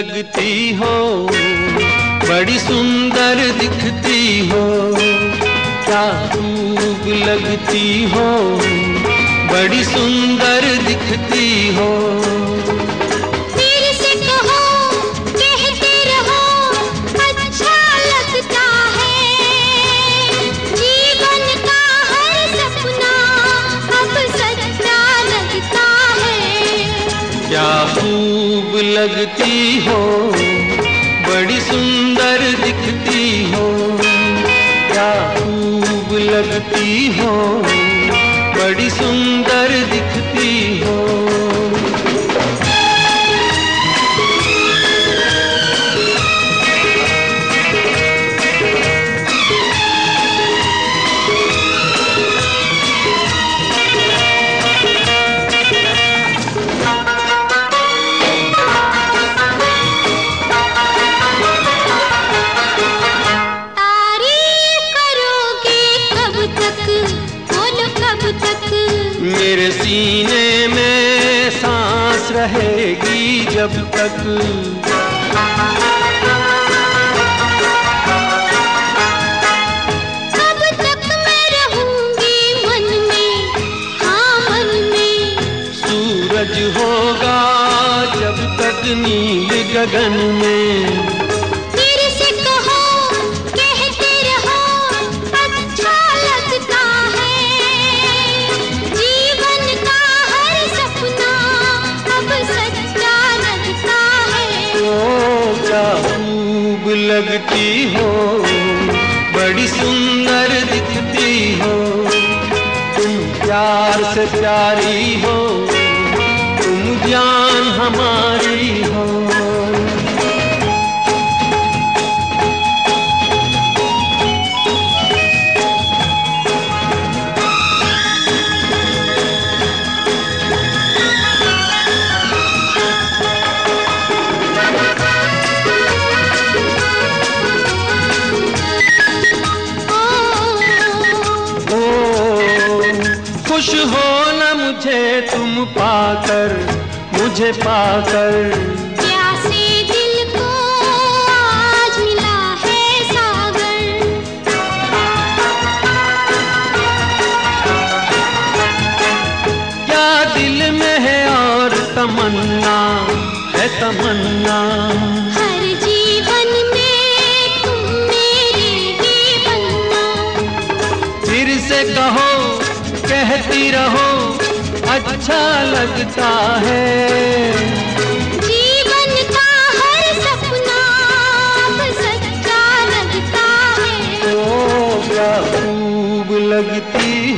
लगती हो, बड़ी सुंदर दिखती हो। क्या खूब लगती हो, बड़ी सुंदर दिखती हो। फिर से कहो, कहते रहो, अच्छा लगता है। जीवन का हर सपना अब सच्चा लगता है। क्या खूब लगती हो, बड़ी सुंदर दिखती हो। क्या खूब लगती हो, बड़ी सुंदर दिखती हो। मेरे सीने में सांस रहेगी जब तक। कब तक मैं रहूंगी मन में, हाँ मन में। सूरज होगा जब तक नील गगन में। लगती हो, बड़ी सुंदर दिखती हो। तुम प्यार से प्यारी हो, तुम जान हमारी हो। खुश हो न मुझे तुम पाकर, मुझे पाकर। प्यासे दिल को आज मिला है सागर। क्या दिल में है और तमन्ना है तमन्ना। हर जीवन में तुम मेरे ही बनना। फिर से कहो, कहती रहो, अच्छा लगता है। जीवन का हर सपना अब सच्चा लगता है। ओ क्या खूब लगती